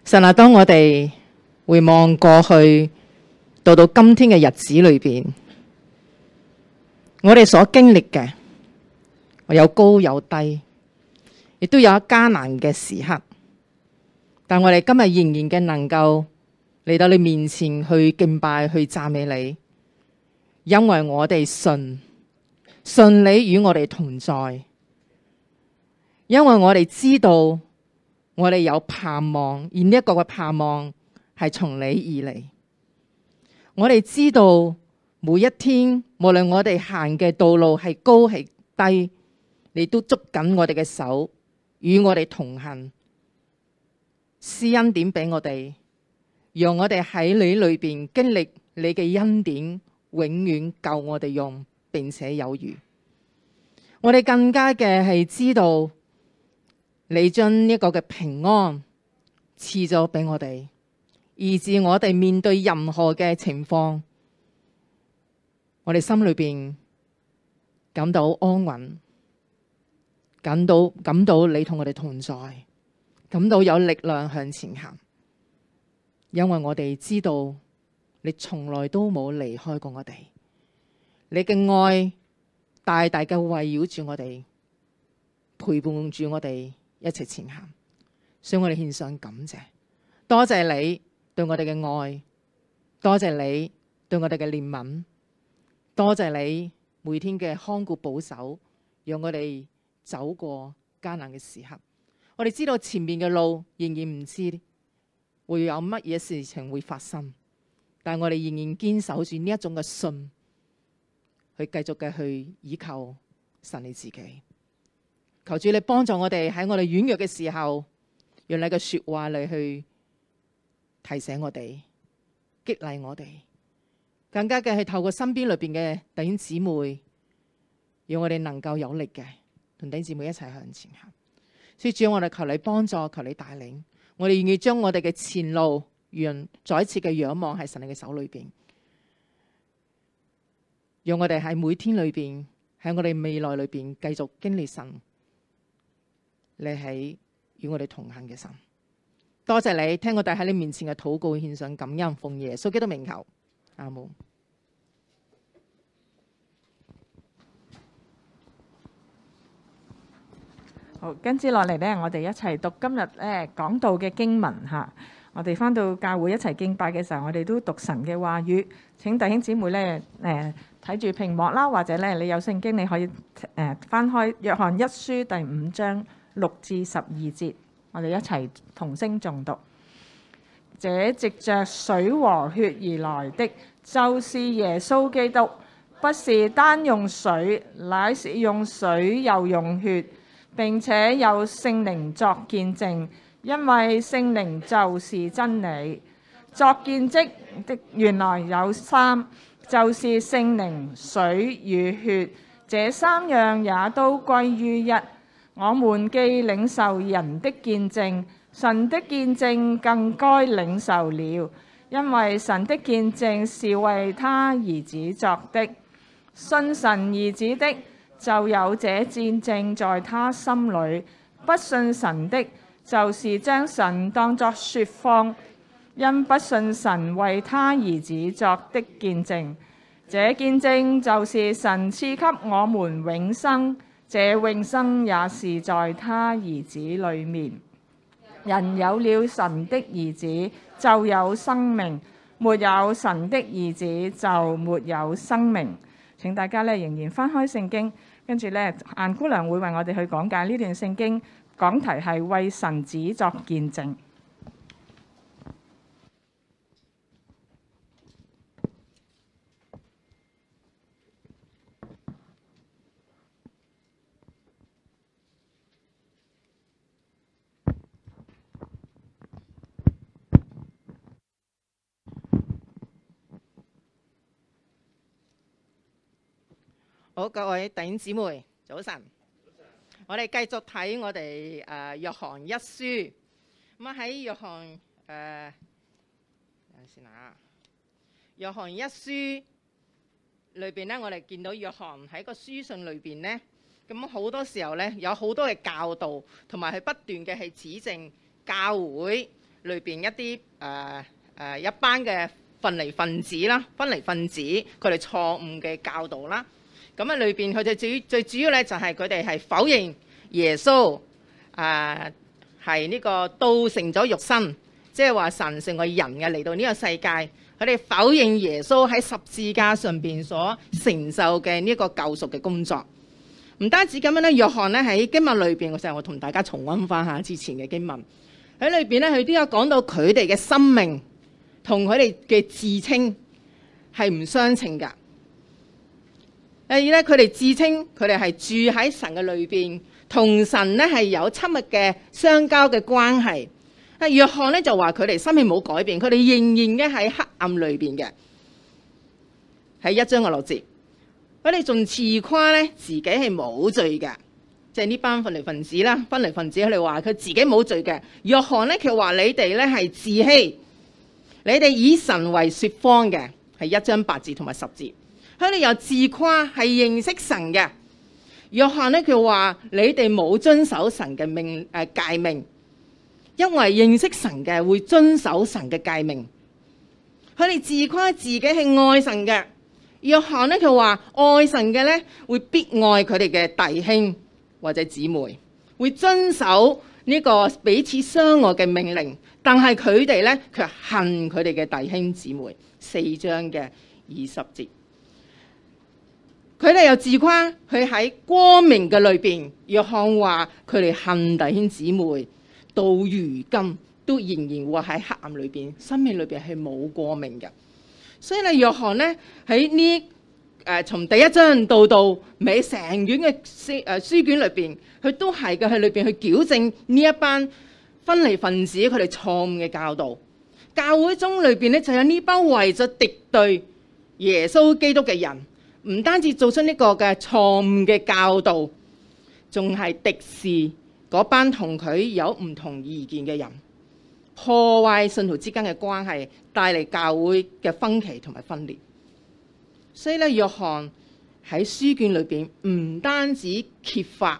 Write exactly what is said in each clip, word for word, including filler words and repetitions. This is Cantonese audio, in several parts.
神啊，當我哋回望過去到到今天嘅日子裏邊，我哋所經歷嘅有高有低，亦都有艱難嘅時刻，但我哋今日仍然嘅能夠嚟到你面前去敬拜、去讚美你，因為我哋信，信你與我哋同在，因為我哋知道我哋有盼望，而呢一個嘅盼望係從你而嚟。我哋知道每一天，無論我哋行嘅道路係高係低，你都捉緊我哋嘅手，與我哋同行，施恩典俾我哋，讓我哋喺你裏邊經歷你嘅恩典，永遠夠我哋用，並且有餘。我哋更加嘅係知道你將呢個嘅平安賜咗俾我哋，以致我哋面對任何嘅情況，我哋心裏邊感到安穩，感到感到你同我哋同在，感到有力量向前行。因為我哋知道你從來都冇離開過我哋，你嘅愛大大嘅圍繞住我哋，陪伴住我哋一齊前行。所以我哋獻上感謝，多謝你對我哋嘅愛，多謝你對我哋嘅憐憫，多謝你每天嘅看顧保守，讓我哋走過艱難嘅時刻。我哋知道前面嘅路仍然唔知會有乜嘢事情會發生，但我哋仍然堅守住呢一種嘅信，去繼續嘅去依靠神你自己。求主你幫助我哋喺我哋軟弱嘅時候，用你嘅說話嚟去提醒我哋，激勵我哋，更加嘅係透過身邊裏邊嘅弟兄姊妹，讓我哋能夠有力嘅同弟兄姊妹一齊向前行。所以主，我哋求你幫助，求你帶領，我哋願意將我哋嘅前路讓再一次嘅仰望喺神你嘅手裏邊，讓我哋喺每天裏邊，喺我哋未來裏邊繼續經歷神你喺與我哋同行嘅神。多謝你聽我哋喺你面前嘅禱告，獻上感恩，奉耶穌基督名求，阿門。 好，跟住落嚟咧，我哋一齊讀今日咧講道嘅經文嚇。我哋翻到教會一齊敬拜嘅時候，我哋都讀神嘅話語。請弟兄姊妹咧誒睇住屏幕啦，或者咧你有聖經，你可以誒翻開約翰一書第五章六至十二節，我哋一齊同聲誦讀。這藉着水和血而來的，就是耶穌基督，不是單用水，乃是用水又用血。並且有聖靈作見證，因為聖靈就是真理。作見證的原來有三，就是聖靈、水與血，這三樣也都歸於一。我們既領受人的見證，神的見證更該領受了，因為神的見證是為他兒子作的。信神兒子的就有這見證在他心裏，不信神的，就是將神當作說謊，因不信神為他兒子作的見證。這見證就是神賜給我們永生，這永生也是在他兒子裏面。人有了神的兒子，就有生命；沒有神的兒子，就沒有生命。請大家咧仍然翻開聖經。跟住咧，顏姑娘會為我哋去講解呢段聖經，講題係為神子作見證。 好，各位弟兄姊妹，早晨。早晨，我哋繼續睇我哋誒、呃、約翰一書。咁啊喺約翰誒，等陣先啊。約翰一書裏邊咧，我哋見到約翰喺個書信裏邊咧，咁好多時候咧有好多嘅教導，同埋係不斷嘅係指正教會裏邊一啲誒誒一班嘅分離分子啦，分離分子佢哋錯誤嘅教導啦。咁啊裏邊佢哋最最主要咧就係佢哋係否認耶穌誒係呢個道成咗肉身，即係話神成為人嘅嚟到呢個世界。佢哋否認耶穌喺十字架上邊所承受嘅呢個救贖嘅工作。唔單止咁樣咧，約翰咧喺經文裏邊，我成日我同大家重溫翻下之前嘅經文喺裏邊咧，佢都有講到佢哋嘅生命同佢哋嘅自稱係唔相稱噶。第二咧，佢哋自稱佢哋係住喺神嘅裏邊，同神咧係有親密嘅相交嘅關係。啊，約翰咧就話佢哋生命冇改變，佢哋仍然嘅喺黑暗裏邊嘅。喺一章嘅六節，佢哋仲自誇咧自己係冇罪嘅，即係呢班分離分子啦，分離分子佢哋話佢自己冇罪嘅。約翰咧佢話你哋咧係自欺，你哋以神為說謊嘅，係一章八節同埋十節。佢哋又自誇係認識神嘅。約翰咧佢話你哋冇遵守神嘅命誒、呃、誡命。因為認識神嘅會遵守神嘅誡命，佢哋自誇自己係愛神嘅。約翰咧佢話愛神嘅咧會必愛佢哋嘅弟兄或者姊妹，會遵守呢個彼此相愛嘅命令，但係佢哋咧卻恨佢哋嘅弟兄姊妹。四章嘅二十節，佢哋又自誇佢喺光明嘅裏邊。約翰話佢哋恨弟兄姊妹。到如今都仍然活喺黑暗裏邊，生命裏邊係冇光明嘅。所以咧，約翰咧喺呢誒從第一章到到尾成卷嘅書誒書卷裏邊，佢都係嘅喺裏邊去矯正呢一班分離分子佢哋錯誤嘅教導。教會中裏邊咧就有呢班為咗敵對耶穌基督嘅人，唔單止做出呢個嘅錯誤嘅教導，仲係敵視嗰班同佢有唔同意見嘅人，破壞信徒之間嘅關係，帶嚟教會嘅分歧同埋分裂。所以咧，約翰喺書卷裏邊唔單止揭發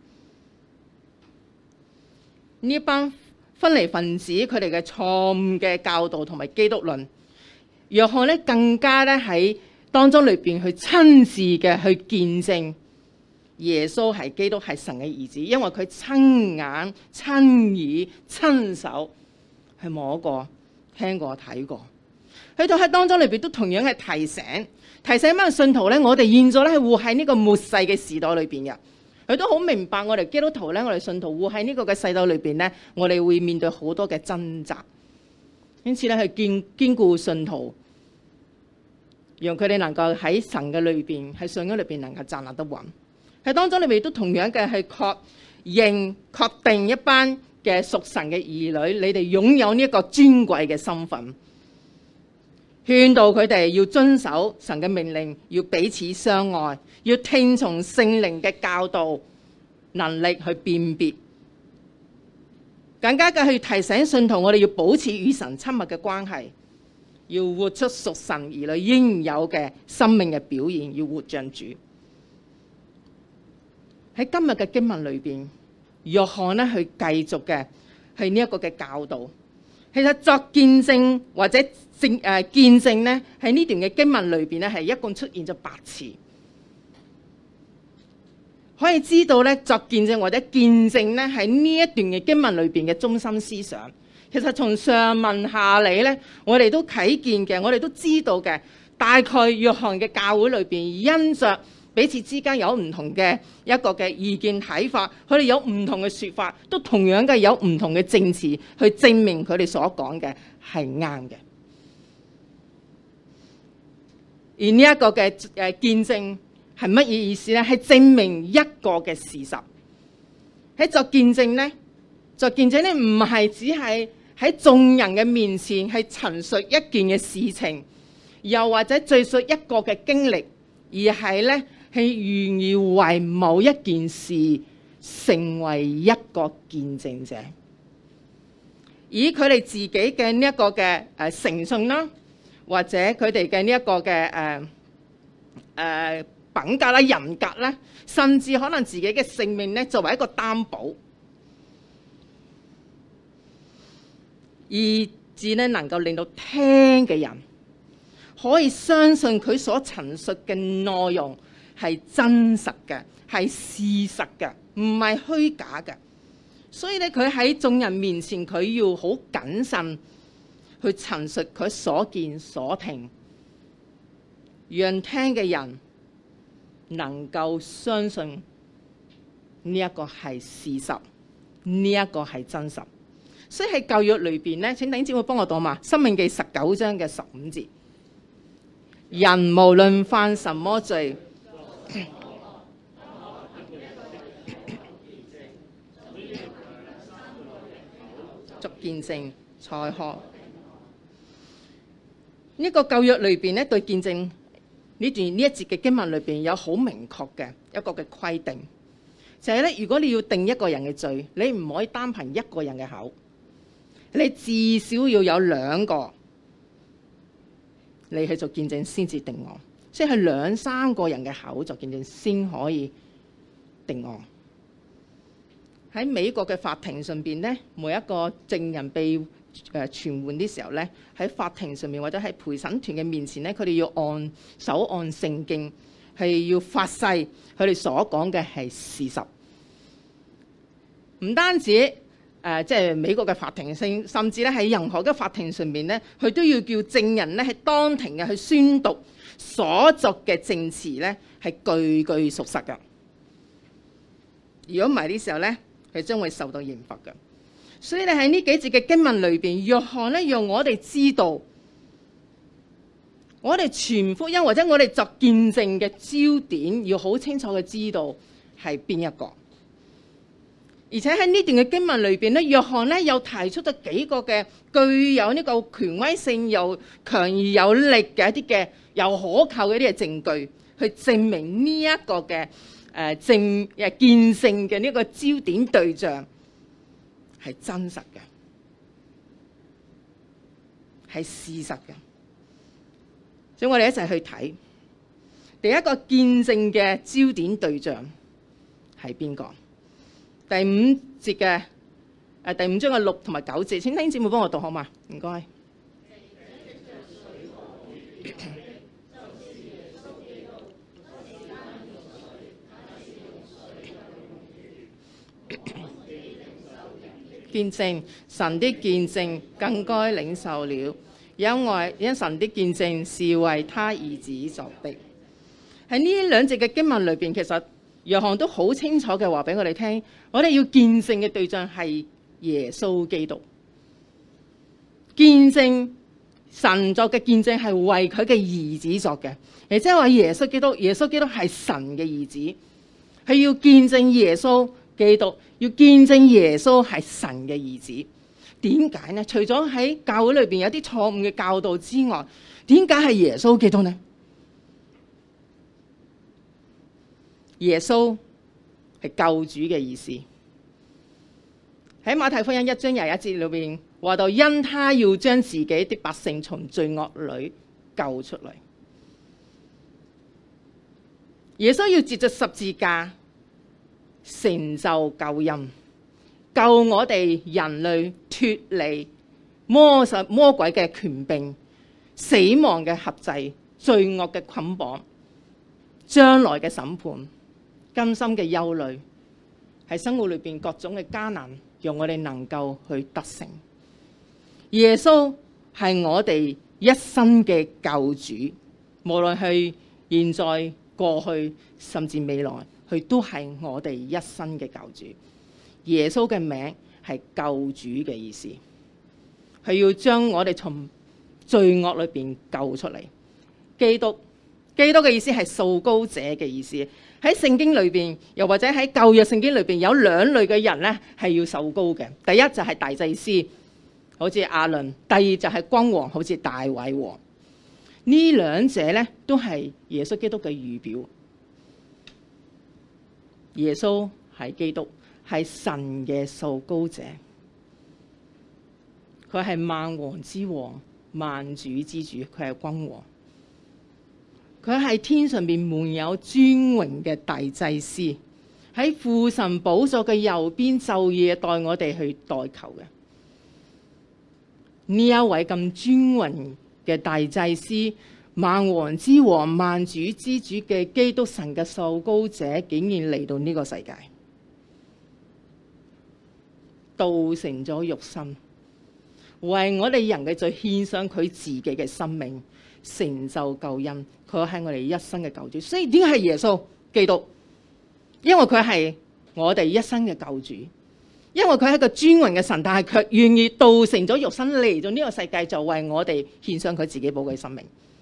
呢班分離分子佢哋嘅錯誤嘅教導同埋基督論，約翰咧更加咧喺當中裏邊去親自嘅去見證耶穌係基督係神嘅兒子，因為佢親眼、親耳、親手去摸過、聽過、睇過。去到喺當中裏邊都同樣係提醒，提醒乜信徒咧？我哋現在咧係活喺呢個末世嘅時代裏邊嘅。佢都好明白我哋基督徒咧，我哋信徒活喺呢個嘅世代裏邊咧，我哋會面對好多嘅掙扎。因此咧，去堅堅固信徒，讓佢哋能夠喺神嘅裏邊、喺信仰裏邊能夠站立得穩。喺當中，你哋都同樣嘅係確認、確定一班嘅屬神嘅兒女，你哋擁有呢一個尊貴嘅身份，勸導佢哋要遵守神嘅命令，要彼此相愛，要聽從聖靈嘅教導，能力去辨別，更加嘅去提醒信徒，我哋要保持與神親密嘅關係，要活出屬神兒女應有嘅生命嘅表現，要活像主。喺今日嘅經文裏邊，約翰咧去繼續嘅係呢一個嘅教導。其實作見證或者證誒、呃、見證咧，喺呢段嘅經文裏邊咧係一共出現咗八次。可以知道咧，作見證或者見證咧喺呢一段嘅經文裏邊嘅中心思想。其實從上文下理咧，我哋都睇見嘅，我哋都知道嘅，大概約翰嘅教會裏邊因着彼此之間有唔同嘅一個嘅意見睇法，佢哋有唔同嘅説法，都同樣嘅有唔同嘅證詞去證明佢哋所講嘅係啱嘅。而呢一個嘅誒見證係乜嘢意思咧？係證明一個嘅事實。喺作見證咧，作見證咧唔係只係喺眾人嘅面前係陳述一件嘅事情，又或者敘述一個嘅經歷，而係咧，係願意為某一件事成為一個見證者，以佢哋自己嘅呢一個嘅誒誠信啦，或者佢哋嘅呢一個嘅誒誒品格啦、人格啦，甚至可能自己嘅性命咧，作為一個擔保。 以致咧能夠令到聽嘅人可以相信佢所陳述嘅內容係真實嘅，係事實嘅，唔係虛假嘅。所以咧，佢喺眾人面前，佢要好謹慎去陳述佢所見所聽，讓聽嘅人能夠相信呢一個係事實，呢一個係真實。所以喺舊約裏邊咧，請弟兄姊妹幫我讀嘛，《申命記》十九章嘅十五節，人無論犯什麼罪，作見證才可。呢個舊約裏邊咧，對見證呢段呢一節嘅經文裏邊有好明確嘅一個嘅規定，就係咧，如果你要定一個人嘅罪，你唔可以單憑一個人嘅口，你至少要有兩個你去做見證先至定案，即係兩三個人嘅口作見證先可以定案。喺美國嘅法庭上邊咧，每一個證人被誒傳喚啲時候咧，喺法庭上面或者喺陪審團嘅面前咧，佢哋要按手按聖經，係要發誓佢哋所講嘅係事實。唔單止誒，即、呃、係、就是、美國嘅法庭，甚甚至咧喺任何嘅法庭上面咧，佢都要叫證人咧喺當庭嘅去宣讀所作嘅證詞咧係句句屬實嘅。如果唔係呢時候咧，佢將會受到刑罰嘅。所以你喺呢幾節嘅經文裏邊，約翰咧讓我哋知道，我哋傳福音或者我哋作見證嘅焦點，要好清楚嘅知道係邊一個。而且喺呢段嘅經文裏邊咧，約翰咧又提出咗幾個嘅具有呢個權威性又強而有力嘅一啲嘅又可靠嘅一啲嘅證據，去證明呢一個嘅誒證誒見證嘅呢個焦點對象係真實嘅，係事實嘅。所以我哋一齊去睇第一個見證嘅焦點對象係邊個？第五節嘅誒第五章嘅六同埋九節，請弟兄姊妹幫我讀好嘛？唔該。見證神的見證更該領受了，因為因神的見證是為他兒子作的。喺呢兩節嘅經文裏邊，其實約翰都好清楚嘅話俾我哋聽，我哋要見證嘅對象係耶穌基督。見證神作嘅見證係為佢嘅兒子作嘅，亦即係話耶穌基督，耶穌基督係神嘅兒子，係要見證耶穌基督，要見證耶穌係神嘅兒子。點解呢？除咗喺教會裏邊有啲錯誤嘅教導之外，點解係耶穌基督呢？耶穌係救主嘅意思。喺馬太福音一章廿一節裏邊話到，因他要將自己的百姓從罪惡裏救出嚟。耶穌要藉着十字架成就救恩，救我哋人類脫離魔術魔鬼嘅權柄、死亡嘅轄制、罪惡嘅捆綁、將來嘅審判、甘心嘅憂慮，喺生活裏邊各種嘅艱難，讓我哋能夠去得勝。耶穌係我哋一生嘅救主，無論係現在、過去，甚至未來，佢都係我哋一生嘅救主。耶穌嘅名係救主嘅意思，佢要將我哋從罪惡裏邊救出嚟。基督，基督嘅意思係受膏者嘅意思。喺聖經裏邊，又或者喺舊約聖經裏邊，有兩類嘅人咧係要受膏嘅。第一就係大祭司，好似亞倫；第二就係君王，好似大衛王。呢兩者咧都係耶穌基督嘅預表。耶穌係基督，係神嘅受膏者，佢係萬王之王、萬主之主，佢係君王。佢係天上邊滿有尊榮嘅大祭司，喺父神寶座嘅右邊，晝夜代我哋去代求嘅。 呢一位咁尊榮嘅大祭司、萬王之王、萬主之主嘅基督神嘅受膏者，竟然嚟到呢個世界，道成咗肉身，為我哋人嘅罪獻上佢自己嘅生命，成就救恩。佢係我哋一生嘅救主。所以點解係耶穌基督？因為佢係我哋一生嘅救主，因為佢係一個尊榮嘅神，但係卻願意道成咗肉身嚟到呢個世界，就為我哋獻上佢自己寶貴生命。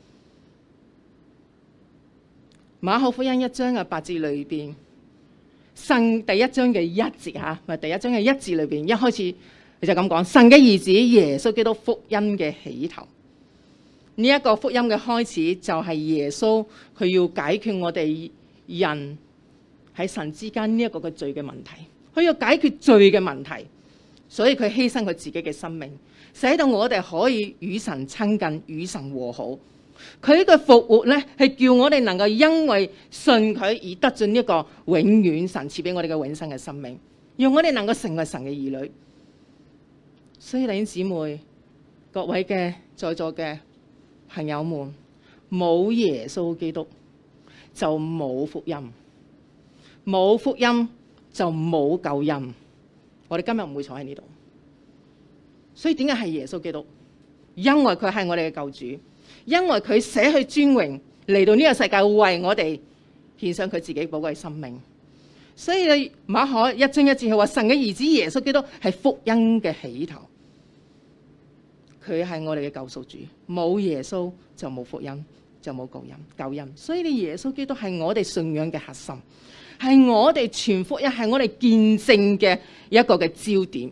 馬可福音一章嘅八節裏邊，神第一章嘅一節吓，咪第一章嘅一節裏邊一開始你就咁講，神嘅兒子耶穌基督福音嘅起頭。呢、這、一個福音嘅開始就係耶穌佢要解決我哋人喺神之間呢一個嘅罪嘅問題，佢要解決罪嘅問題，所以佢犧牲佢自己嘅生命，使到我哋可以與神親近，與神和好。佢嘅復活咧，係叫我哋能夠因為信佢而得進一個永遠神賜俾我哋嘅永生嘅生命，讓我哋能夠成為神嘅兒女。所以弟兄姊妹，各位嘅在座嘅朋友們，冇耶穌基督就冇福音，冇福音就冇救恩。我哋今日唔會坐喺呢度，所以點解係耶穌基督？因為佢係我哋嘅救主，因為佢捨去尊榮嚟到呢個世界，為我哋獻上佢自己寶貴生命。所以你馬可一章一節佢話，神嘅兒子耶穌基督係福音嘅起頭，佢係我哋嘅救贖主。冇耶穌就冇福音，就冇救恩救恩。所以你耶穌基督係我哋信仰嘅核心，係我哋傳福音，係我哋見證嘅一個嘅焦點。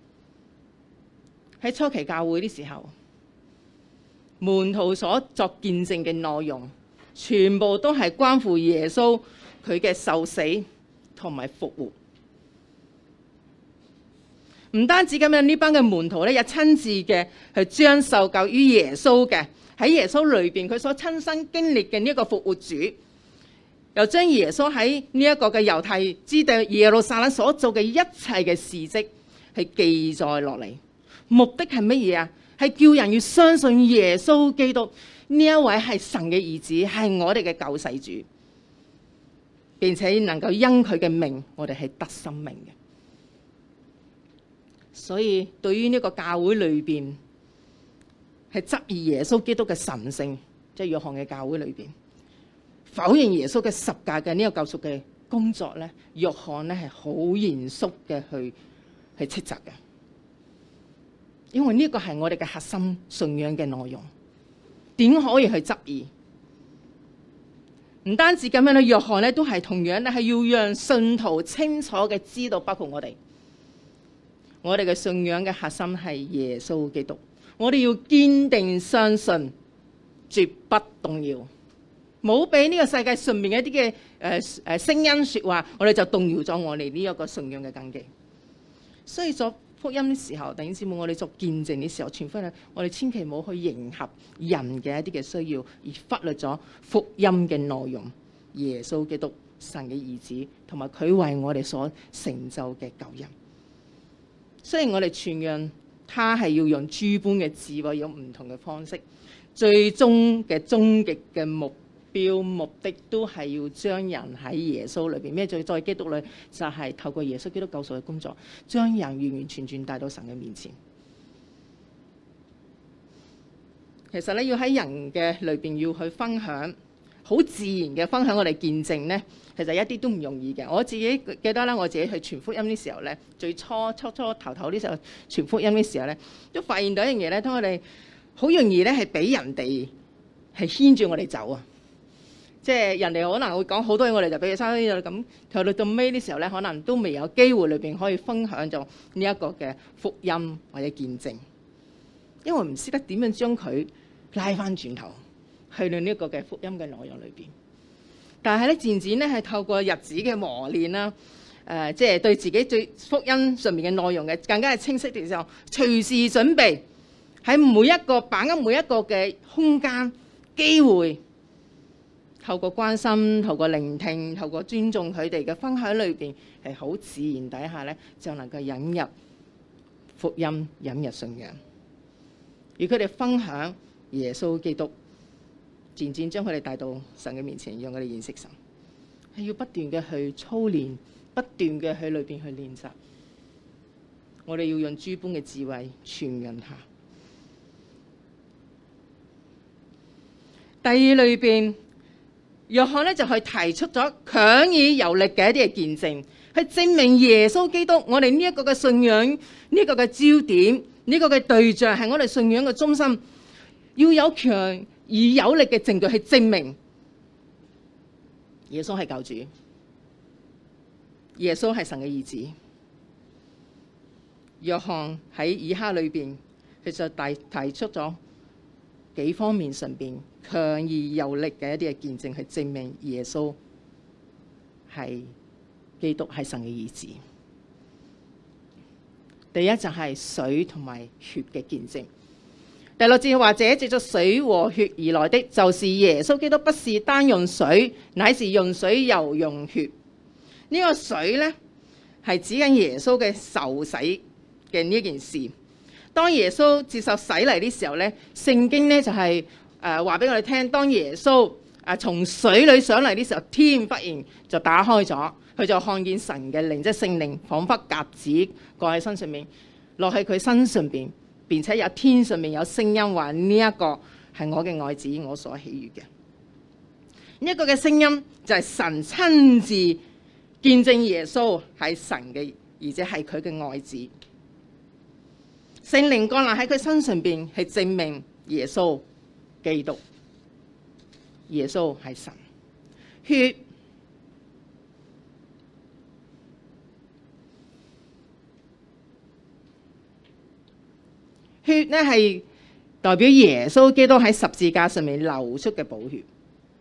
喺初期教會的時候，門徒所作見證嘅內容，全部都係關乎耶穌佢嘅受死同埋復活。唔單止咁樣，呢班嘅門徒咧，有親自嘅去將受救於耶穌嘅，喺耶穌裏邊佢所親身經歷嘅呢一個復活主，又將耶穌喺呢一個嘅猶太之地耶路撒冷所做嘅一切嘅事蹟係記載落嚟。目的係乜嘢啊？係叫人要相信耶穌基督呢一位係神嘅兒子，係我哋嘅救世主，並且能夠因佢嘅名，我哋係得生命嘅。所以對於呢個教會裏邊係質疑耶穌基督嘅神性，即係約翰嘅教會裏邊否認耶穌嘅十架嘅呢個救贖嘅工作咧，約翰咧係好嚴肅嘅去去斥責嘅。因為呢個係我哋嘅核心信仰嘅內容，點可以去質疑？唔單止咁樣咧，約翰咧都係同樣咧係要讓信徒清楚嘅知道，包括我哋，我哋嘅信仰嘅核心係耶穌基督。我哋要堅定相信，絕不動搖，冇俾呢個世界上面嘅一啲嘅誒誒聲音說話，我哋就動搖咗我哋呢一個信仰嘅根基。所以作福音嘅時候，弟兄姊妹，我哋作見證嘅時候，傳福音，我哋千祈唔好去迎合人嘅一啲嘅需要，而忽略咗福音嘅內容。耶穌基督，神嘅兒子，同埋佢為我哋所成就嘅救恩。雖然我哋傳揚，他係要用諸般嘅智慧，用唔同嘅方式，最終嘅終極嘅目標目的都係要將人喺耶穌裏邊，咩最在基督裏，就係、是、透過耶穌基督救贖嘅工作，將人完完全全帶到神嘅面前。其實咧，要喺人嘅裏邊要去分享，好自然嘅分享我哋見證咧，其實一啲都唔容易嘅。我自己記得咧，我自己去傳福音嘅時候咧，最初初初頭頭呢時候傳福音嘅時候咧，都發現到一樣嘢咧，當我哋好容易咧係俾人哋係牽住我哋走啊！即係人哋可能會講好多嘢，我哋就俾佢收呢度咁。去到到尾啲時候咧，可能都未有機會裏邊可以分享咗呢一個嘅福音或者見證，因為唔識得點樣將佢拉翻轉頭去到呢一個嘅福音嘅內容裏邊。但係咧，漸漸咧係透過日子嘅磨練啦，誒、呃，即係對自己對福音上面嘅內容嘅更加係清晰嘅時候，隨時準備喺每一個把握每一個嘅空間機會。透過關心、透過聆聽、透過尊重佢哋嘅分享裏邊，係好自然底下咧，就能夠引入福音、引入信仰。 與佢哋分享耶穌基督，漸漸將佢哋帶到神嘅面前，讓佢哋認識神。係要不斷嘅去操練，不斷嘅去裏邊去練習。我哋要用諸般嘅智慧傳揚下。第二裏邊，約翰咧就去提出咗強而有力嘅一啲嘅見證，去證明耶穌基督我哋呢一個嘅信仰，呢、這個嘅焦點，呢、這個嘅對象係我哋信仰嘅中心，要有強而有力嘅證據去證明耶穌係救主，耶穌係神嘅兒子。約翰喺以下裏邊，其實提提出咗幾方面上邊強而有力嘅一啲嘅見證，去證明耶穌係基督，係神嘅兒子。第一就係水同埋血嘅見證。第六節話：這藉着水和血而來的，就是耶穌基督，不是單用水，乃是用水又用血。呢、這個水呢，係指緊耶穌嘅受洗嘅呢件事。當耶穌接受洗禮的時候呢，聖經呢就係誒話俾我哋聽，當耶穌誒從水裏上嚟的時候，天忽然就打開咗，佢就看見神嘅靈，即係聖靈，彷彿鴿子降喺身上面，落喺佢身上邊，並且有天上面有聲音話：呢一個係我嘅愛子，我所喜悅嘅。呢一個嘅聲音就係神親自見證耶穌係神嘅兒子，係佢嘅愛子。聖靈降臨喺佢身上邊，係證明耶穌基督，耶穌係神。血血呢係代表耶穌基督喺十字架上面流出嘅寶血。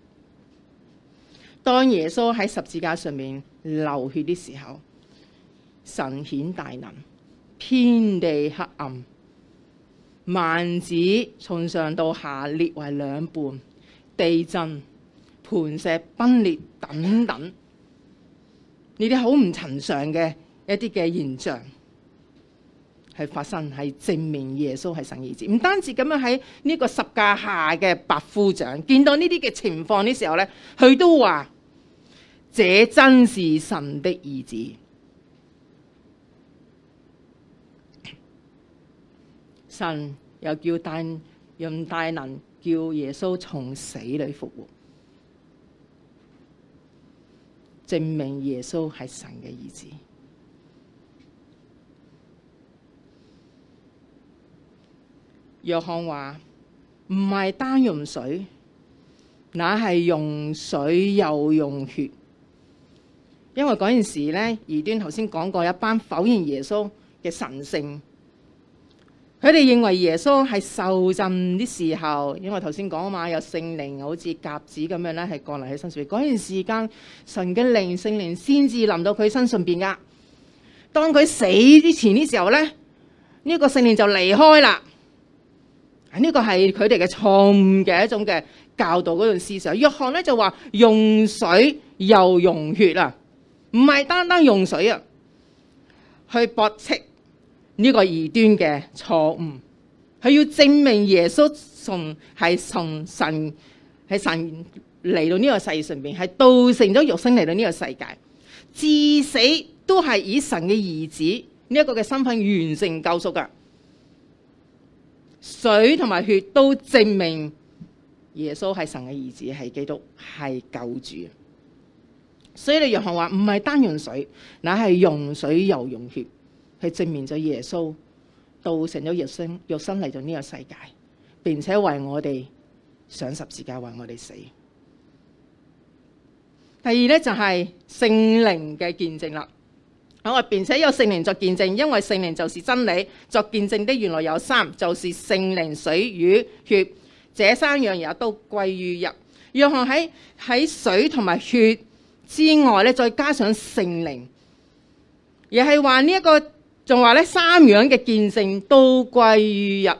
當耶穌喺十字架上面流血的時候，神顯大能，天地黑暗，幔子從上到下裂為兩半，地震、磐石崩裂等等，呢啲好唔尋常嘅一啲嘅現象係發生，係證明耶穌係神兒子。唔單止咁樣，喺呢個十架下嘅百夫長見到呢啲嘅情況的時候呢，佢都話：這真是神的兒子。神又叫大用大能叫耶穌從死裏復活，證明耶穌係神嘅兒子。約翰話唔係單用水，乃係用水又用血。因為嗰陣時咧，異端頭先講過一班否認耶穌嘅神性。佢哋認為耶穌係受浸啲時候，因為頭先講啊嘛，有聖靈好似鴿子咁樣咧，係降臨喺身上邊。嗰段時間，神嘅靈聖靈先至臨到佢身上邊噶。當佢死之前啲時候咧，呢、這個聖靈就離開啦。呢、這個係佢哋嘅錯誤嘅一種嘅教導嗰種思想。約翰咧就話用水又用血啊，唔係單單用水啊，去駁斥呢個異端嘅錯誤，佢要證明耶穌從係從神係神嚟到呢個世上邊，係道成咗肉身嚟到呢個世界，至死都係以神嘅兒子呢一個嘅身份完成救贖噶。水同埋血都證明耶穌係神嘅兒子，係基督，係救主。所以你約翰話唔係單用水，乃係用水又用血，係證明咗耶穌道成咗肉身，肉身嚟到呢個世界，並且為我哋上十字架，為我哋死。第二咧就係聖靈嘅見證啦。我並且有聖靈作見證，因為聖靈就是真理。作見證的原來有三，就是聖靈、水與血，這三樣也都歸於一。約翰喺喺水同埋血之外咧，再加上聖靈，而係話呢一個仲話咧三樣嘅見證都歸於一。呢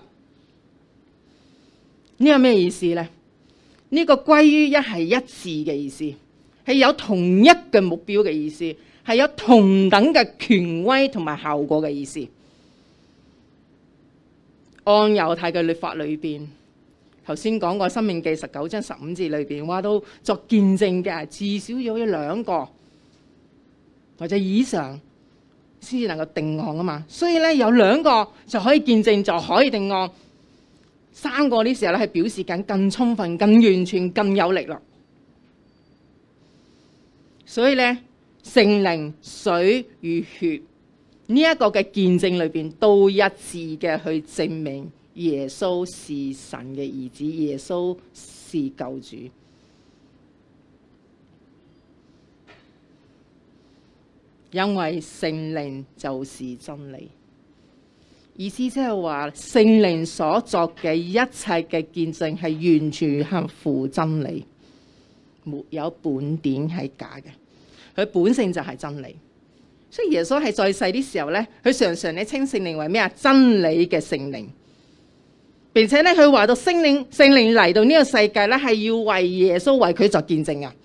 個咩意思呢？呢、這個歸於一係一致嘅意思，係有同一嘅目標嘅意思，係有同等嘅權威同埋效果嘅意思。 按猶太嘅律法裏邊，頭先講過《申命記》十九章十五節裏邊話到作見證嘅至少要有兩個或者以上先至能夠定案啊嘛。所以咧有兩個就可以見證就可以定案，三個呢時候咧係表示緊更充分、更完全、更有力啦。所以咧聖靈、水與血呢一個嘅見證裏邊都一致嘅去證明耶穌是神嘅兒子，耶穌是救主。因為聖靈就是真理，意思即係話聖靈所作嘅一切嘅見證係完全合乎真理，沒有半點係假嘅，佢本性就係真理。所以耶穌係在世啲時候咧，佢常常咧稱聖靈為咩啊？真理嘅聖靈。並且咧佢話到聖靈聖靈嚟到呢個世界咧，係要為耶穌為佢作見證啊。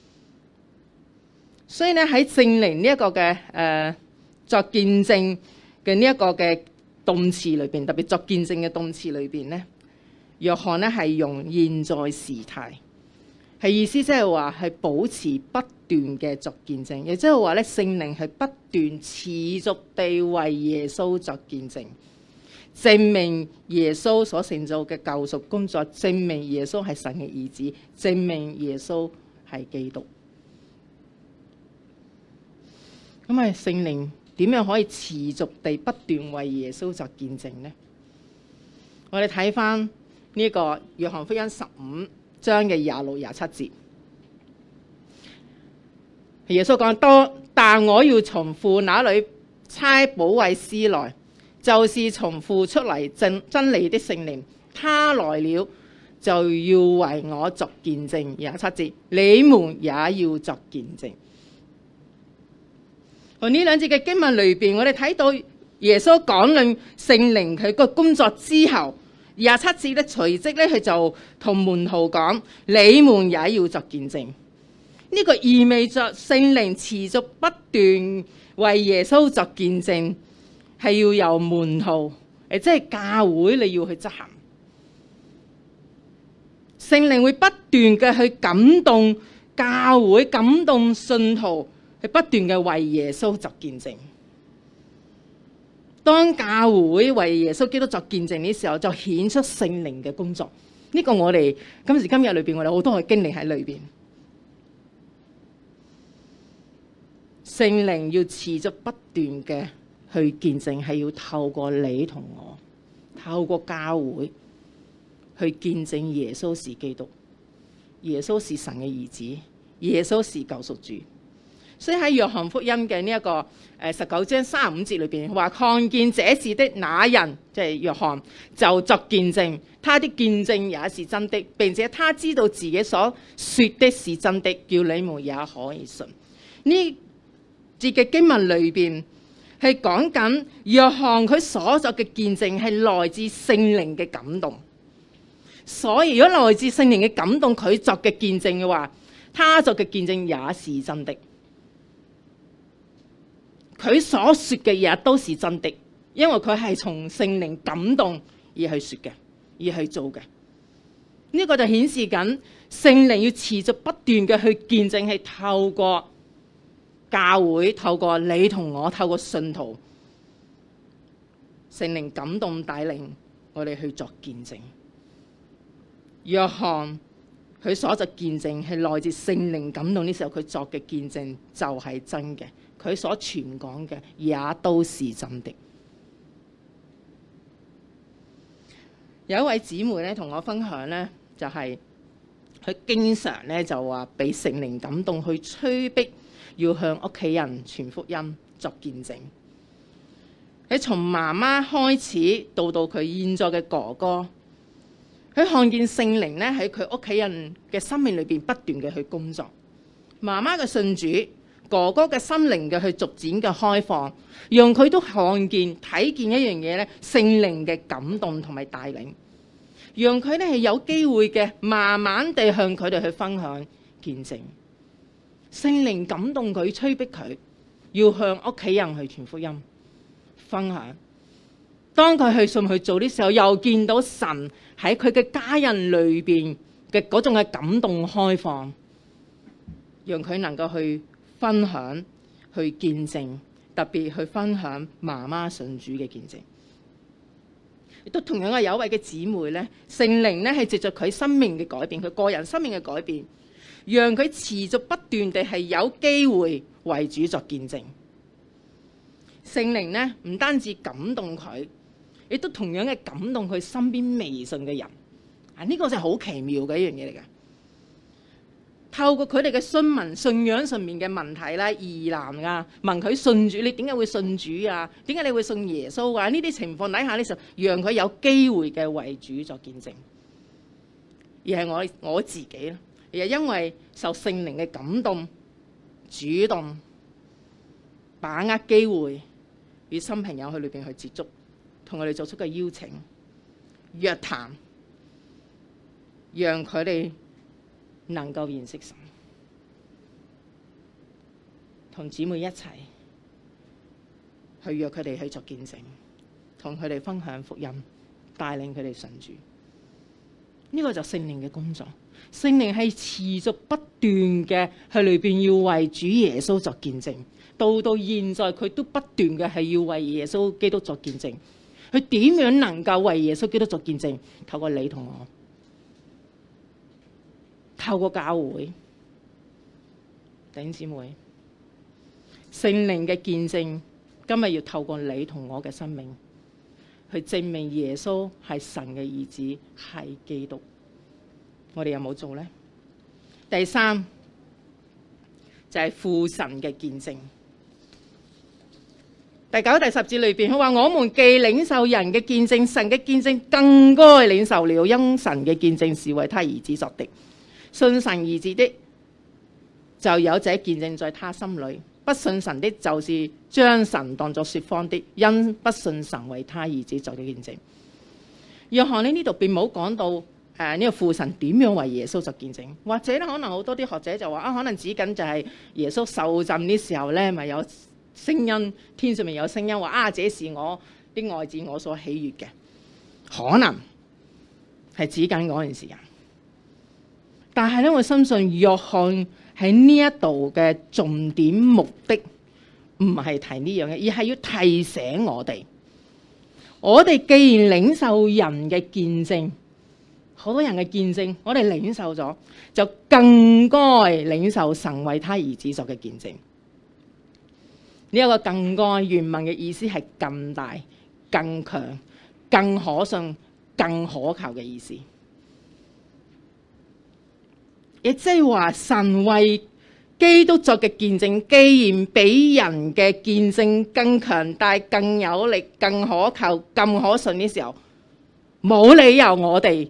所以咧喺聖靈呢一個嘅誒、呃、作見證嘅呢一個嘅動詞裏邊，特別作見證嘅動詞裏邊咧，約翰咧係用現在時態，係意思即係話係保持不斷嘅作見證，亦即係話咧聖靈係不斷持續地為耶穌作見證，證明耶穌所成就嘅救贖工作，證明耶穌係神嘅兒子，證明耶穌係基督。咁啊，聖靈點樣可以持續地不斷為耶穌作見證呢？我哋睇翻呢個約翰福音十五章嘅廿六廿七節，耶穌講多，但我要從父那裏差保惠師來，就是從父出嚟真真理的聖靈，他來了就要為我作見證。廿七節，你們也要作見證。喺呢兩節嘅經文裏邊，我哋睇到耶穌講論聖靈佢個工作之後，廿七節咧隨即咧佢就同門徒講：你們也要作見證。呢、這個意味着聖靈持續不斷為耶穌作見證，係要由門徒誒，即係教會你要去執行。聖靈會不斷嘅去感動教會，感動信徒。係不斷嘅為耶穌作見證。當教會為耶穌基督作見證嘅時候，就顯出聖靈嘅工作。呢、這個我哋今時今日裏邊，我哋好多嘅經歷喺裏邊。聖靈要持續不斷嘅去見證，係要透過你同我，透過教會去見證耶穌是基督，耶穌是神嘅兒子，耶穌是救贖主。所以喺約翰福音嘅呢一個誒十九章三十五節裏邊話，看見這事的那人，即係約翰，就作見證，他的見證也是真的，並且他知道自己所說的是真的，叫你們也可以信。呢節嘅經文裏邊係講緊約翰佢所作嘅見證係來自聖靈嘅感動，所以如果來自聖靈嘅感動，佢作嘅見證嘅話，他作嘅見證也是真的。佢所說嘅嘢都是真的，因為佢係從聖靈感動而去說嘅，而去做嘅。呢、這個就顯示緊聖靈要持續不斷嘅去見證，係透過教會，透過你同我，透過信徒，聖靈感動帶領我哋去作見證。約翰佢所作見證係來自聖靈感動，呢時候佢作嘅見證就係真嘅。佢所傳講嘅也都是真的。有一位姊妹咧同我分享咧，就係、是、佢經常咧就話被聖靈感動去催逼要向屋企人傳福音作見證。喺從媽媽開始到到佢現在嘅哥哥，佢看見聖靈咧喺佢屋企人嘅生命裏邊不斷嘅去工作。媽媽嘅信主，哥哥嘅心靈嘅去逐漸嘅開放，讓佢都看見睇見一樣嘢咧，聖靈嘅感動同埋帶領，讓佢咧係有機會嘅慢慢地向佢哋去分享見證。聖靈感動佢，催逼佢要向屋企人去傳福音分享。 當佢去信去做的時候，又見到神喺佢嘅家人裏邊嘅嗰種嘅感動開放，讓佢能夠去分享、去見證，特別去分享媽媽信主嘅見證。亦都同樣嘅有一位嘅姊妹咧，聖靈咧係藉着佢生命嘅改變，佢個人生命嘅改變，讓佢持續不斷地係有機會為主作見證。聖靈咧唔單止感動佢，亦都同樣嘅感動佢身邊未信嘅人。啊，呢個就係好奇妙嘅一樣嘢嚟嘅。透過佢哋嘅詢問信仰上面嘅問題啦，疑難啊，問佢信主，你點解會信主啊？點解你會信耶穌啊？呢啲情況底下呢時候，讓佢有機會嘅為主作見證，而係我我自己啦，而係因為受聖靈嘅感動，主動把握機會與新朋友去裏邊去接觸，同佢哋做出嘅邀請、約談，讓佢哋能夠認識神，同姊妹一齊去約佢哋去作見證，同佢哋分享福音，帶領佢哋信主。呢、這個就聖靈嘅工作。聖靈係持續不斷嘅喺裏邊要為主耶穌作見證，到到現在佢都不斷嘅係要為耶穌基督作見證。佢點樣能夠為耶穌基督作見證？透過你同我。透過教會，弟兄姊妹，聖靈嘅見證，今日要透過你同我嘅生命，去證明耶穌係神嘅兒子，係基督。我哋有冇做呢？第三就係、是、父神嘅見證。第九、第十節裏邊，佢話：我們既領受人嘅見證，神嘅見證更該領受了，因神嘅見證是為他兒子作的。信神兒子的就有這見證在他心裏，不信神的就是將神當作說謊的，因不信神為他兒子作嘅見證。約翰呢呢度並冇講到誒呢、呃這個父神點樣為耶穌作見證，或者咧可能好多啲學者就話啊，可能指緊就係耶穌受浸啲時候咧，咪有聲音，天上面有聲音話啊，這是我的愛子，我所喜悅嘅，可能係指緊嗰段時間。但係咧，我深信約翰喺呢一度嘅重點目的唔係提呢樣嘢，而係要提醒我哋，我哋既然領受人嘅見證，好多人嘅見證，我哋領受咗，就更該領受神為他兒子作嘅見證。呢一個更該原文嘅意思係更大、更強、更可信、更可靠嘅意思。亦即係話，神為基督作嘅見證，既然比人嘅見證更強大、更有力、更可靠、更可信嘅時候，冇理由我哋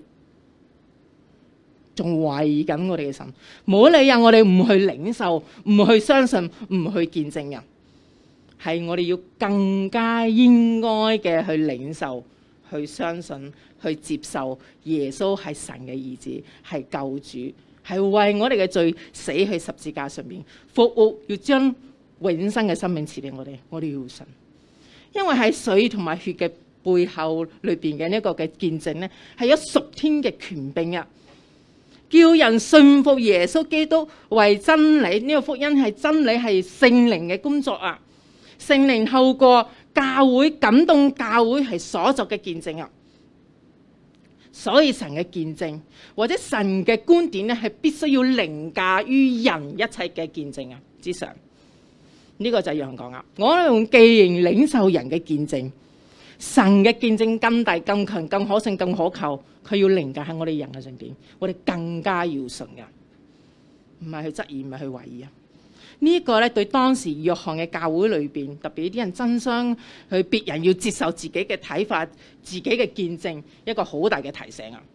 仲懷疑緊我哋嘅神，冇理由我哋唔去領受、唔去相信、唔去見證人，係我哋要更加應該嘅去領受、去相信、去接受耶穌係神嘅兒子，係救主。係為我哋嘅罪死去十字架上面復活，要將永生嘅生命賜俾我哋。我哋要信，因為喺水同埋血嘅背後裏邊嘅呢一個嘅見證咧，係有屬天嘅權柄啊，叫人信服耶穌基督為真理。呢個福音係真理，係聖靈嘅工作啊。聖靈透過教會感動教會係所作嘅見證啊。所以神嘅見證或者神嘅觀點咧，係必須要凌駕於人一切嘅見證啊之上。呢、這個就係楊講啊。我哋既然領受人嘅見證，神嘅見證更大、更強、更可信、更可靠，佢要凌駕喺我哋人嘅上邊，我哋更加要信噶，唔係去質疑，唔係去懷疑啊。呢、這、一個咧，對當時約翰嘅教會裏邊，特別啲人爭相去別人要接受自己嘅睇法、自己嘅見證，一個好大嘅提醒啊！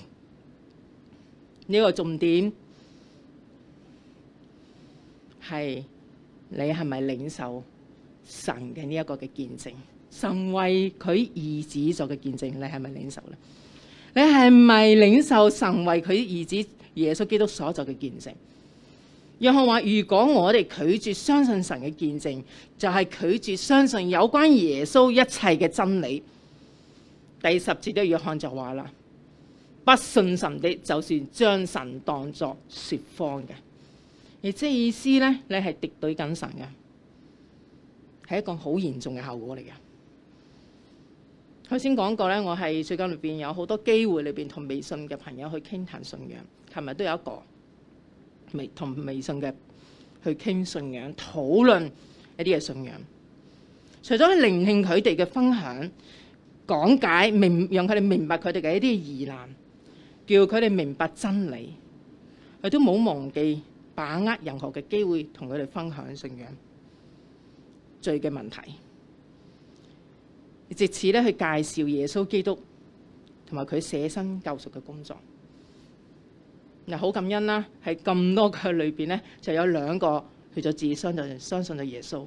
呢、這個重點係你係咪領受神嘅呢一個嘅見證？神為佢兒子做嘅見證，你係咪領受咧？你係咪領受神為佢兒子耶穌基督所做嘅見證？約翰話：如果我哋拒絕相信神嘅見證，就係、是、拒絕相信有關耶穌一切嘅真理。 第十節嘅約翰就話啦，不信神的，就是將神當作説謊嘅。而即係意思咧，你係敵對緊神嘅，係一個好嚴重嘅後果嚟嘅。頭先講過咧，我係最近裏邊有好多機會裏邊同微信嘅朋友去傾談信仰。琴日都有一個微同微信嘅去傾信仰，討論一啲嘅信仰。除咗去聆聽佢哋嘅分享、講解、明讓佢哋明白佢哋嘅一啲疑難，叫佢哋明白真理，佢都冇忘記把握任何嘅機會同佢哋分享信仰罪嘅問題，藉此咧去介紹耶穌基督同埋佢捨身救贖嘅工作。嗱，好感恩啦，喺咁多個裏邊咧，就有兩個去咗自己相信相信咗耶穌，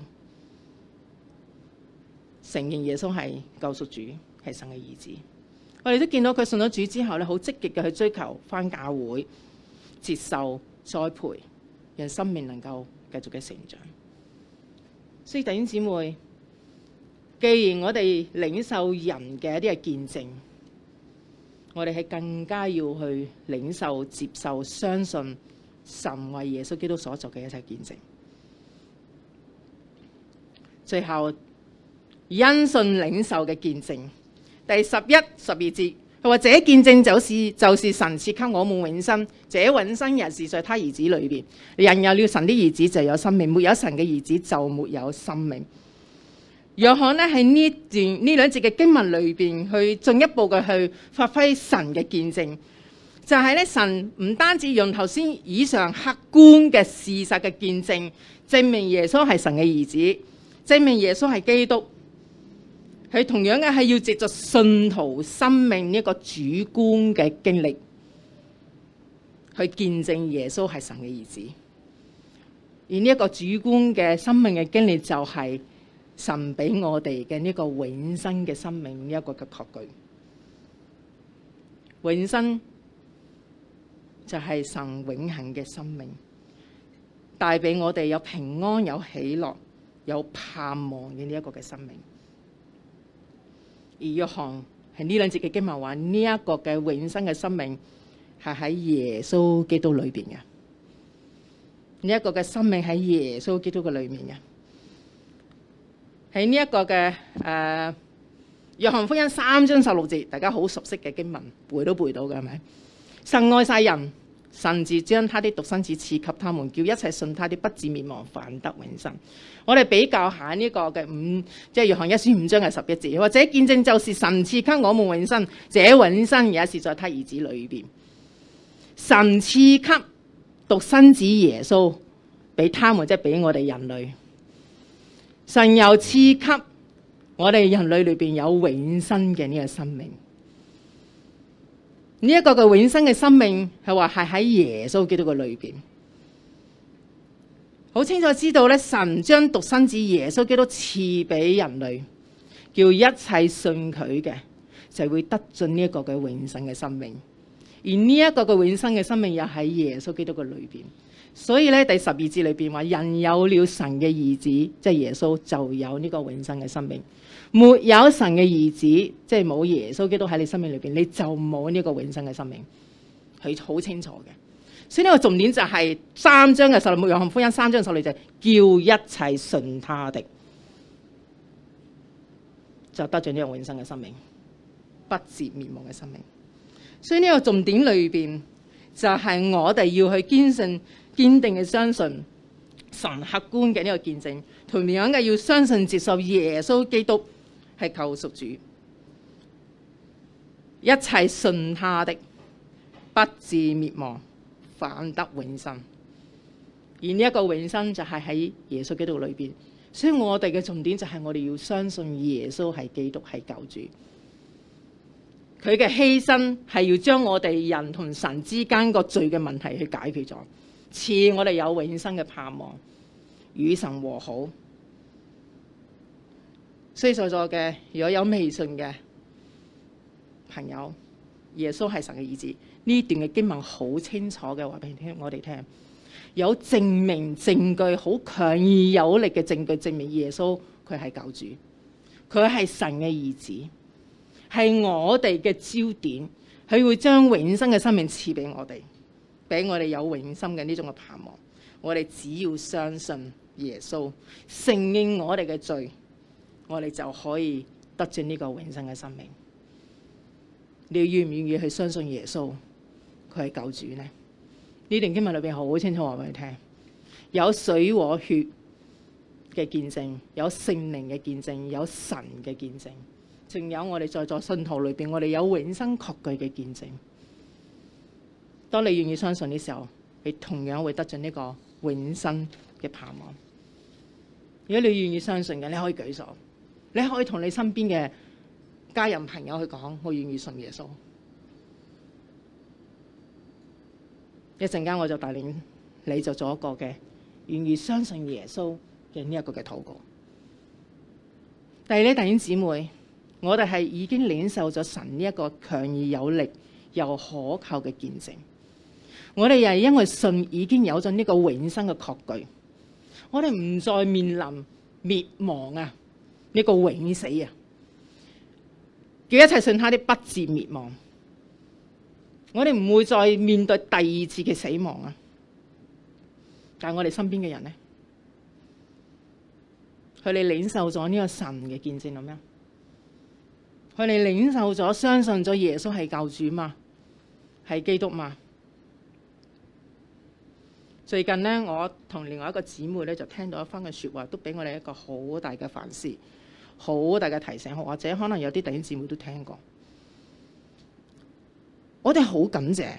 承認耶穌係救贖主，係神嘅兒子。我哋都見到佢信咗主之後咧，好積極嘅去追求返教會，接受栽培，讓生命能夠繼續嘅成長。所以弟兄姊妹，既然我哋領受人嘅一啲嘅見證，我哋係更加要去領受、接受、相信神為耶穌基督所做嘅一切見證。最後，因信領受嘅見證，第十一、十二節，佢話：這見證就是就是神賜給我們永生，這永生也是在他兒子裏邊。人有了神的兒子就有生命，沒有神嘅兒子就沒有生命。約翰呢喺呢段呢兩節嘅經文裏邊，去進一步嘅去發揮神嘅見證，就係、是、咧神唔單止用頭先以上客觀嘅事實嘅見證，證明耶穌係神嘅兒子，證明耶穌係基督，佢同樣嘅係要藉着信徒生命呢一個主觀嘅經歷，去見證耶穌係神嘅兒子。而呢一個主觀嘅生命嘅經歷就係、是神俾我哋嘅呢個永生嘅生命，呢一個嘅確據。永生就係神永恆嘅生命，帶俾我哋有平安、有喜樂、有盼望嘅呢一個嘅生命。而約翰係呢兩節嘅經文話，呢一個嘅永生嘅生命係喺耶穌基督裏邊嘅，呢一個嘅生命喺耶穌基督嘅裏面嘅。喺呢一個嘅誒約翰福音三章十六節，大家好熟悉嘅經文，背都背到嘅係咪？神愛世人，甚至將他的獨生子賜給他們，叫一切信他的不至滅亡，反得永生。我哋比較下呢個嘅五，即係約翰一書五章嘅十一節，或者見證就是神賜給我們永生，這永生也是在他兒子裏邊。神賜給獨生子耶穌俾他們，即係俾我哋人類。神又賜給我哋人類裏邊有永生嘅呢個生命，呢、這、一個嘅永生嘅生命係話係喺耶穌基督嘅裏邊，好清楚知道咧，神將獨生子耶穌基督賜俾人類，叫一切信佢嘅就會得進呢一個嘅永生嘅生命，而呢一個嘅永生嘅生命又喺耶穌基督嘅裏邊。所以咧，第十二節裏邊話：人有了神嘅兒子，即係耶穌，就有呢個永生嘅生命；沒有神嘅兒子，即係冇耶穌基督喺你生命裏邊，你就冇呢個永生嘅生命。佢好清楚嘅。所以呢個重點就係三章嘅十六，約翰福音三章十六就係叫一切信他的，就得咗呢個永生嘅生命，不至滅亡嘅生命。所以呢個重點裏邊就係我哋要去堅信。堅定嘅相信神客觀嘅呢個見證，同樣嘅要相信接受耶穌基督係救贖主，一切信他的不至滅亡，反得永生。而呢一個永生就係喺耶穌基督裏邊，所以我哋嘅重點就係我哋要相信耶穌係基督係救主，佢嘅犧牲係要將我哋人同神之間個罪嘅問題去解決咗。賜我哋有永生嘅盼望，與神和好。所以在座嘅，如果有未信嘅朋友，耶穌係神嘅兒子，呢段嘅經文好清楚嘅話俾你聽，我哋聽有證明證據，好強而有力嘅證據證明耶穌佢係救主，佢係神嘅兒子， 係我哋嘅焦點，佢會將永生嘅生命賜俾我哋，俾我哋有永生嘅呢種嘅盼望。我哋只要相信耶穌，承認我哋嘅罪，我哋就可以得進呢個永生嘅生命。你願唔願意去相信耶穌佢係救主呢？呢段經文裏邊好清楚話俾你聽，有水和血嘅見證，有聖靈嘅見證，有神嘅見證，仲有我哋在座信徒裏邊，我哋有永生確據嘅見證。當你願意相信嘅時候，你同樣會得進呢個永生嘅盼望。如果你願意相信嘅，你可以舉手，你可以同你身邊嘅家人朋友去講，我願意信耶穌。一陣間我就帶領你就做一個嘅願意相信耶穌嘅呢一個嘅禱告。第二咧，弟兄姊妹，我哋係已經領受咗神呢一個強而有力又可靠嘅見證。我哋又係因為信已經有咗呢個永生嘅確據，我哋唔再面臨滅亡啊，呢個永死啊，叫一切信他的不至滅亡。我哋唔會再面對第二次嘅死亡啊！但係我哋身邊嘅人呢，佢哋領受咗呢個神嘅見證咁樣，佢哋領受咗相信咗耶穌係救主嘛，係基督嘛。最近呢，我同另外一個姊妹咧就聽到一番嘅説話，都俾我哋一個好大嘅反思，好大嘅提醒，或者可能有啲弟兄姊妹都聽過。我哋好感謝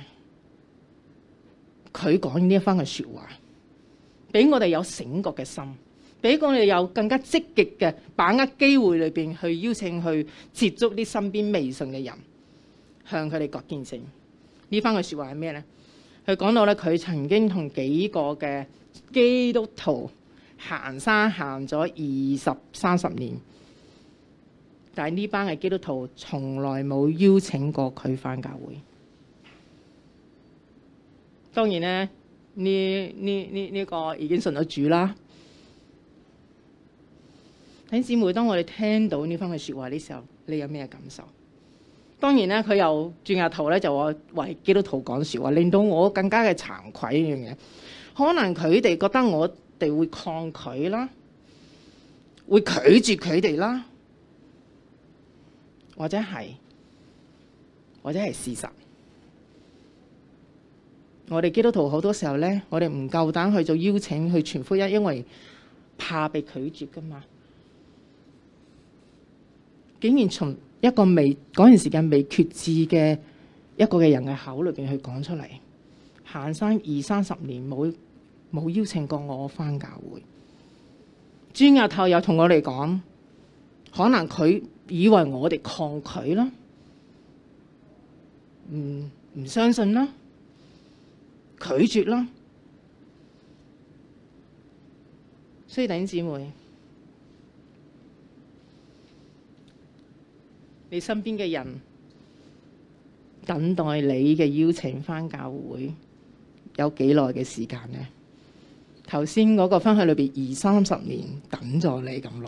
佢講呢一番嘅説話，俾我哋有醒覺嘅心，俾我哋有更加積極嘅把握機會裏邊去邀請去接觸啲身邊未信嘅人，向佢哋各見證。呢番嘅説話係咩呢？佢講到咧，佢曾經同幾個嘅基督徒行山行咗二十三十年，但係呢班嘅基督徒從來冇邀請過佢返教會。當然咧，呢呢呢呢個已經信咗主啦。弟兄姊妹，當我哋聽到呢番嘅説話呢時候，你有咩感受？當然咧，佢又轉下頭咧，就話為基督徒講説話，令到我更加嘅慚愧呢樣嘢。可能佢哋覺得我哋會抗拒啦，會拒絕佢哋啦，或者係，或者係事實。我哋基督徒好多時候咧，我哋唔夠膽去做邀請去傳福音，因為怕被拒絕噶嘛。竟然從一個未嗰段時間未決志嘅一個嘅人嘅口裏邊去講出嚟，行山二三十年冇冇邀請過我返教會。轉日頭又同我哋講，可能佢以為我哋抗拒啦，唔唔相信啦，拒絕啦。所以弟兄姊妹，你身邊嘅人等待你嘅邀請返教會有幾耐嘅時間呢？頭先嗰個分享裏邊二三十年等咗你咁耐，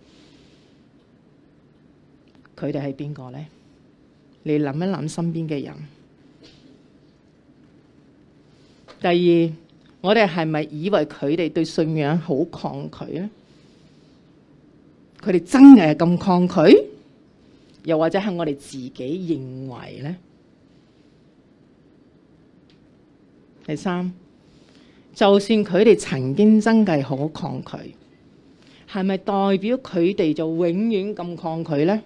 佢哋係邊個呢？你諗一諗身邊嘅人。第二，我哋係咪以為佢哋對信仰好抗拒呢？佢哋真係咁抗拒？又或者係我哋自己認為呢？第三，就算佢哋曾經真係好抗拒，係咪代表佢哋就永遠咁抗拒呢？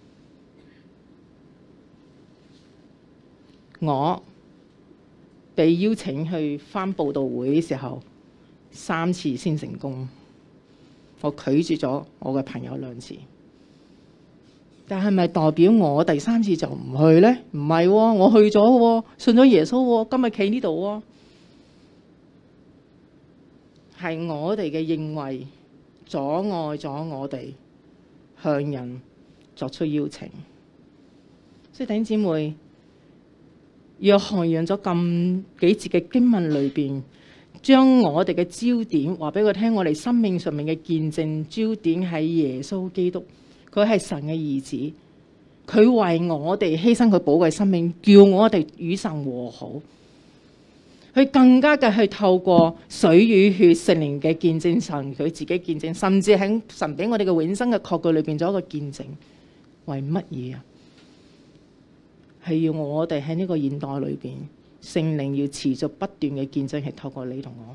我被邀請去返佈道會嘅時候，三次先成功，我拒絕咗我嘅朋友兩次。但係咪代表我第三次就唔去呢？唔係喎，我去咗喎，信咗耶穌喎，今日企呢度喎。係我哋嘅認為阻礙咗我哋向人作出邀請。所以弟兄姊妹，約翰用咗咁幾節嘅經文裏邊，將我哋嘅焦點話俾佢聽，我哋生命上面嘅見證焦點係耶穌基督。佢係神嘅兒子， 佢為我哋犧牲佢寶貴生命，叫我哋與神和好。佢更加嘅去透過水與血聖靈嘅見證，神佢自己見證，甚至喺神俾我哋嘅永生嘅確據裏邊做一個見證。為乜嘢啊？係要我哋喺呢個現代裏邊，聖靈要持續不斷嘅見證，係透過你同我。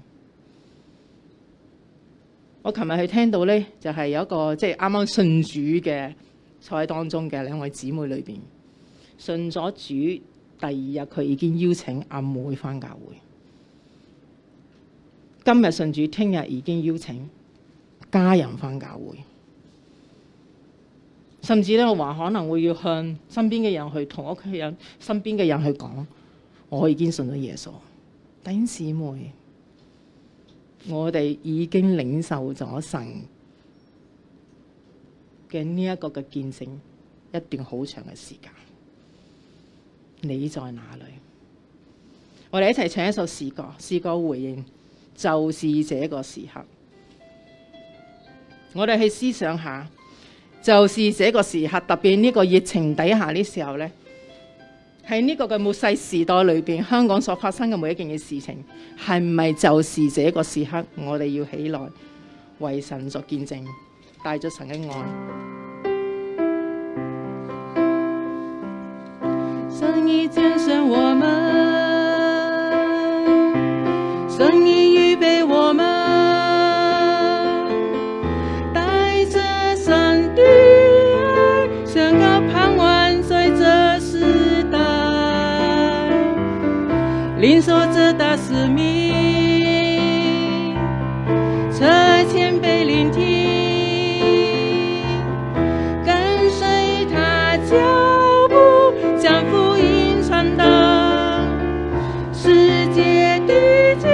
我琴日去聽到呢，就係、是、有一個即係啱啱信主嘅坐喺當中嘅兩位姊妹裏邊，信咗主第二日，佢已經邀請阿妹返教會。今日信主，聽日已經邀請家人返教會，甚至咧我話可能會要向身邊嘅人去同屋企人、身邊嘅人去講，我已經信咗耶穌。弟兄姊妹，我哋已經領受咗神嘅呢一個嘅見證一段好長嘅時間。你在哪裏？我哋一齊唱一首詩歌，詩歌回應就是這個時刻。我哋去思想下，就是這個時刻，特別呢個疫情底下呢時候呢，喺呢個嘅末世時代裏邊，香港所發生嘅每一件嘅事情，係唔係就是這個時刻，我哋要起來為神作見證，帶咗神嘅愛。 神已揀選我們，神已預備我們，帶着神的愛，宣告盼望在這時代，領受這大使命，側前輩聆聽，跟隨他腳步，將福音傳達世界的盡，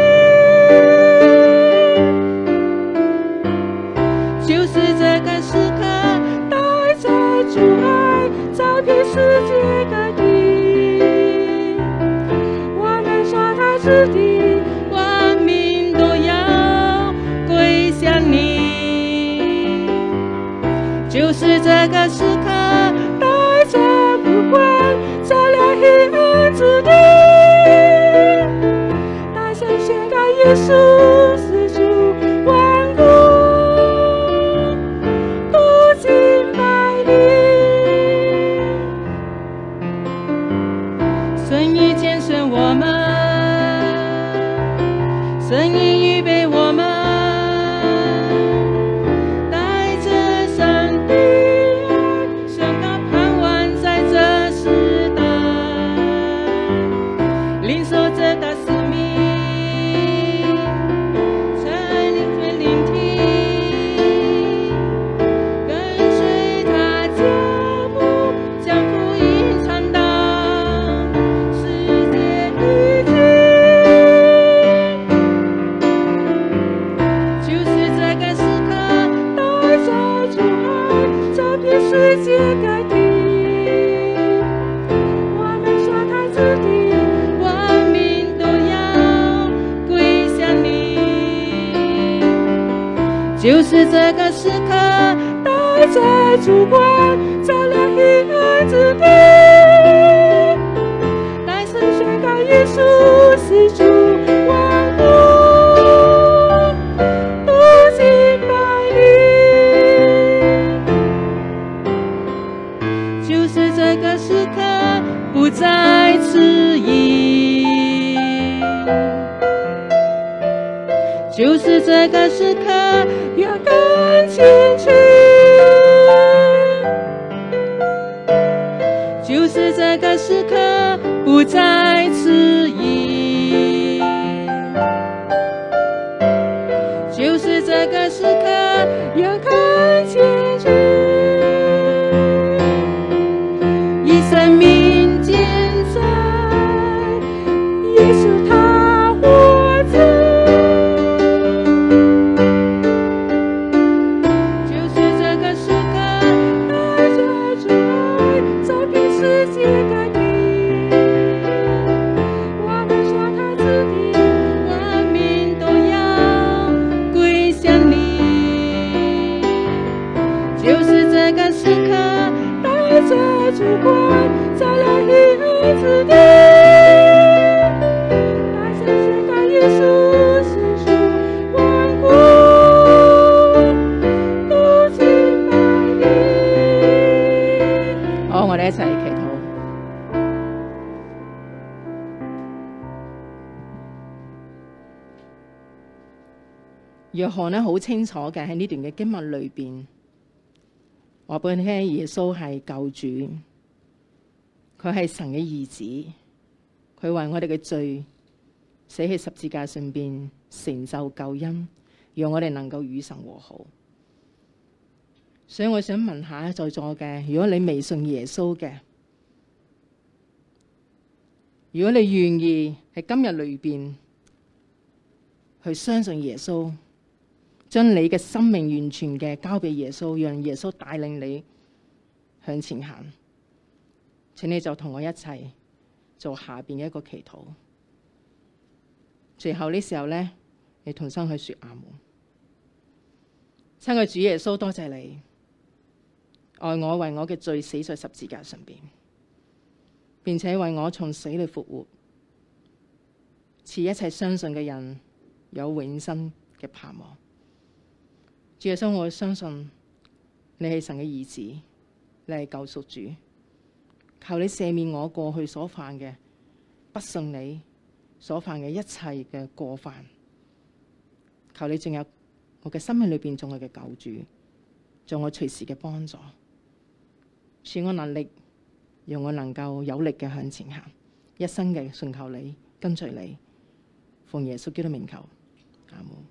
就是這個時刻，帶着主愛，照遍世界各地。我們說他是的，萬民都要歸向你。就是這個時刻，帶着光照亮黑暗之地，大聲宣告耶穌是主，萬國都敬拜你。神已揀選我們，神已預備我們，帶着神的愛，宣告盼望在這時代，領受這大使命，在聆聆聽，跟隨他腳步，將福音傳達世界的盡，就是這個時刻，帶着主愛，照遍世界各地。我們說他是的，萬民都要歸向你。就是這個時刻，帶着主光，照亮黑暗之地，大聲宣告耶穌是主，萬國都敬拜你。就是這個時刻，不再遲疑，就是這個時刻，勇敢前去，就是這個時刻，不再遲疑，就是這個時刻，勇敢前去，以生命建造，耶穌他活着。就是這個時刻，帶着主愛，照遍世界各地。我們說他是的，萬民都要歸向你。就是這個時刻，帶着主愛， 之地，百姓宣告耶稣是主，万国都敬拜你。 好，我哋一齊祈禱。約翰呢好清楚嘅喺呢段嘅經文裏邊，話俾你聽，耶穌係救主，佢係神嘅兒子，佢為我哋嘅罪死喺十字架上邊成就救恩，讓我哋能夠與神和好。所以我想問下在座嘅，如果你未信耶穌嘅，如果你願意喺今日裏邊去相信耶穌，將你嘅生命完全嘅交俾耶穌，讓耶穌帶領你向前行，請你就同我一齊做下邊嘅一個祈禱。最後呢時候呢，你同心去說阿門。親愛主耶穌，多謝你愛我，為我嘅罪死在十字架上邊，並且為我從死裏復活，賜一切相信嘅人有永生嘅盼望。主耶穌，我相信你係神嘅兒子，你係救贖主，求你赦免我過去所犯嘅不信你所犯嘅一切嘅過犯，求你進入我嘅生命裏邊，做我嘅救主，做我隨時嘅幫助，賜我能力，讓我能夠有力嘅向前行，一生嘅信靠你，跟隨你，奉耶穌基督名求，阿門。